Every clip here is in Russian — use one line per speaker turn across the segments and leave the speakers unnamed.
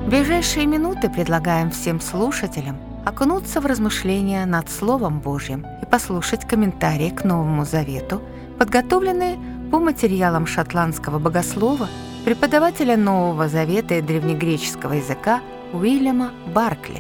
В ближайшие минуты предлагаем всем слушателям окунуться в размышления над Словом Божьим и послушать комментарии к Новому Завету, подготовленные по материалам шотландского богослова, преподавателя Нового Завета и древнегреческого языка Уильяма Баркли.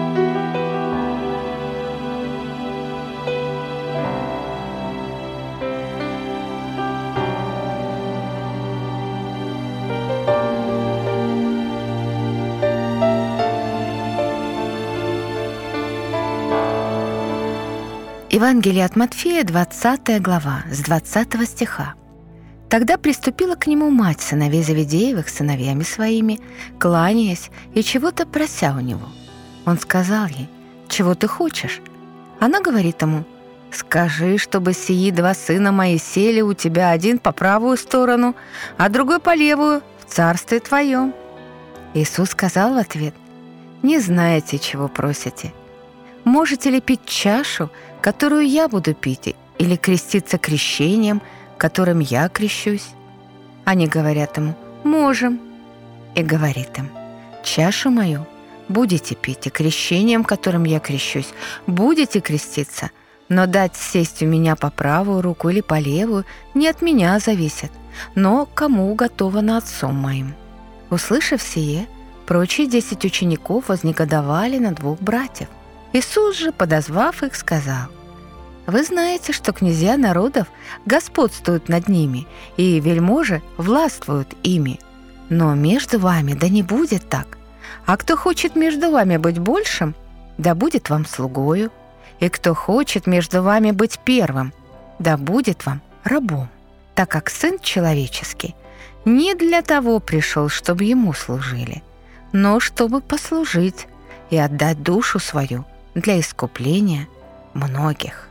Евангелие от Матфея, 20 глава, с 20 стиха. «Тогда приступила к нему мать сыновей Завидеевых сыновьями своими, кланяясь и чего-то прося у него. Он сказал ей: „Чего ты хочешь?“ Она говорит ему: „Скажи, чтобы сии два сына мои сели у тебя, один по правую сторону, а другой по левую, в царстве твоем“. Иисус сказал в ответ: „Не знаете, чего просите. Можете ли пить чашу, которую я буду пить, или креститься крещением, которым я крещусь?“ Они говорят ему: „Можем“. И говорит им: „Чашу мою будете пить, и крещением, которым я крещусь, будете креститься, но дать сесть у меня по правую руку или по левую не от меня зависит, но кому уготовано Отцом моим“. Услышав сие, прочие 10 учеников вознегодовали на двух братьев. Иисус же, подозвав их, сказал: „Вы знаете, что князья народов господствуют над ними, и вельможи властвуют ими. Но между вами да не будет так. А кто хочет между вами быть большим, да будет вам слугою. И кто хочет между вами быть первым, да будет вам рабом. Так как Сын Человеческий не для того пришел, чтобы Ему служили, но чтобы послужить и отдать душу свою для искупления многих“».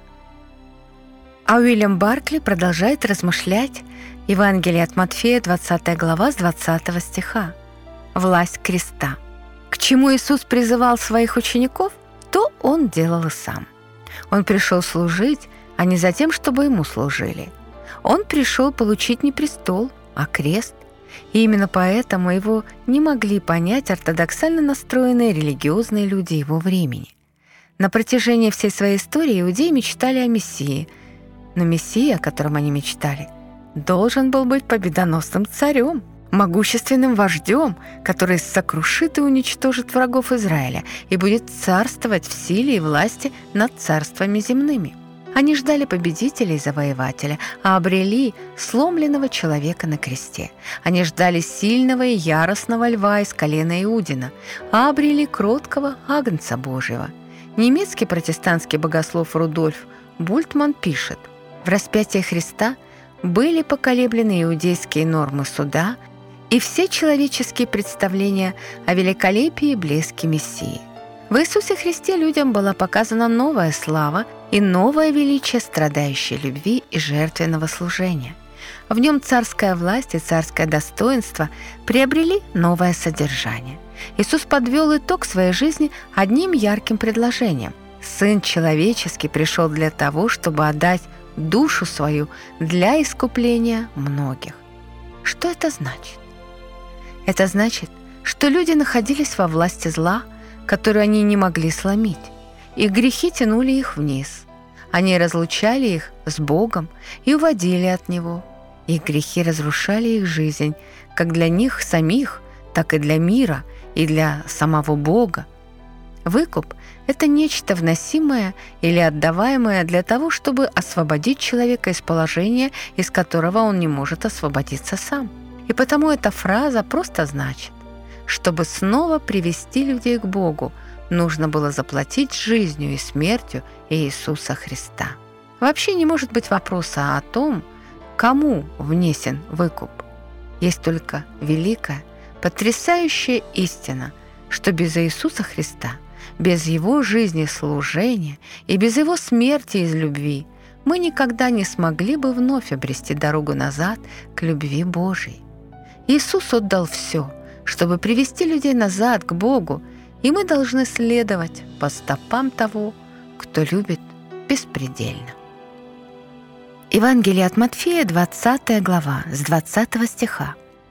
А Уильям Баркли продолжает размышлять Евангелие от Матфея, 20 глава, с 20 стиха. Власть креста. К чему Иисус призывал своих учеников, то Он делал и сам. Он пришел служить, а не за тем, чтобы Ему служили. Он пришел получить не престол, а крест. И именно поэтому Его не могли понять ортодоксально настроенные религиозные люди Его времени. На протяжении всей своей истории иудеи мечтали о Мессии, но Мессия, о котором они мечтали, должен был быть победоносным царем, могущественным вождем, который сокрушит и уничтожит врагов Израиля и будет царствовать в силе и власти над царствами земными. Они ждали победителя и завоевателя, а обрели сломленного человека на кресте. Они ждали сильного и яростного льва из колена Иудина, а обрели кроткого агнца Божьего. Немецкий протестантский богослов Рудольф Бультман пишет: «В распятии Христа были поколеблены иудейские нормы суда и все человеческие представления о великолепии и блеске Мессии. В Иисусе Христе людям была показана новая слава и новое величие страдающей любви и жертвенного служения. В нем царская власть и царское достоинство приобрели новое содержание. Иисус подвел итог своей жизни одним ярким предложением: Сын Человеческий пришел для того, чтобы отдать душу свою для искупления многих». Что это значит? Это значит, что люди находились во власти зла, которую они не могли сломить. Их грехи тянули их вниз. Они разлучали их с Богом и уводили от Него. Их грехи разрушали их жизнь, как для них самих, так и для мира и для самого Бога. Выкуп – это нечто вносимое или отдаваемое для того, чтобы освободить человека из положения, из которого он не может освободиться сам. И потому эта фраза просто значит: чтобы снова привести людей к Богу, нужно было заплатить жизнью и смертью Иисуса Христа. Вообще не может быть вопроса о том, кому внесен выкуп. Есть только великая, потрясающая истина, что без Иисуса Христа, без Его жизни служения и без Его смерти из любви мы никогда не смогли бы вновь обрести дорогу назад к любви Божией. Иисус отдал все, чтобы привести людей назад к Богу, и мы должны следовать по стопам того, кто любит беспредельно. Евангелие от Матфея, 20 глава, с 20 стиха.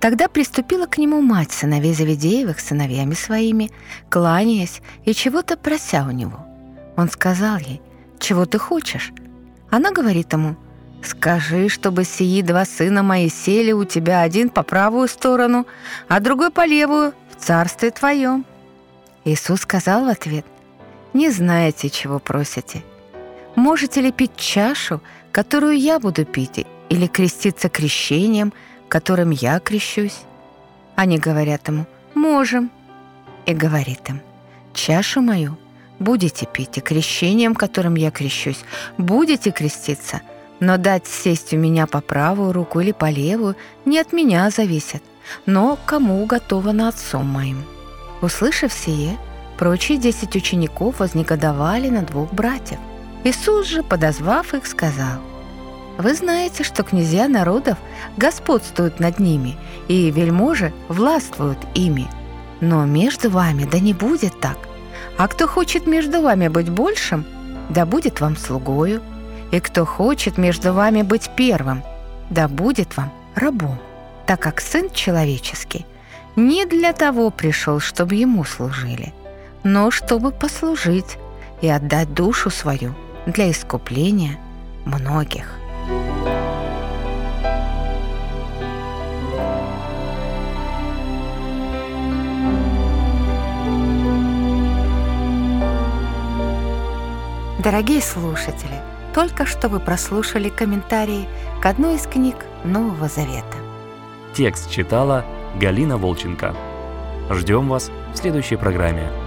Тогда приступила к нему мать сыновей Завидеевых с сыновьями своими, кланяясь и чего-то прося у него. Он сказал ей: «Чего ты хочешь?» Она говорит ему: «Скажи, чтобы сии 2 сына мои сели у тебя, один по правую сторону, а другой по левую, в царстве твоем». Иисус сказал в ответ: «Не знаете, чего просите. Можете ли пить чашу, которую я буду пить, или креститься крещением, которым я крещусь?» Они говорят ему: «Можем». И говорит им: «Чашу мою будете пить, и крещением, которым я крещусь, будете креститься, но дать сесть у меня по правую руку или по левую не от меня зависит, но кому уготовано Отцом моим». Услышав сие, прочие 10 учеников вознегодовали на 2 братьев. Иисус же, подозвав их, сказал: «Вы знаете, что князья народов господствуют над ними, и вельможи властвуют ими. Но между вами да не будет так. А кто хочет между вами быть большим, да будет вам слугою, и кто хочет между вами быть первым, да будет вам рабом, так как Сын Человеческий не для того пришел, чтобы Ему служили, но чтобы послужить и отдать душу свою для искупления многих». Дорогие слушатели, только что вы прослушали комментарии к одной из книг Нового Завета.
Текст читала Галина Волченко. Ждем вас в следующей программе.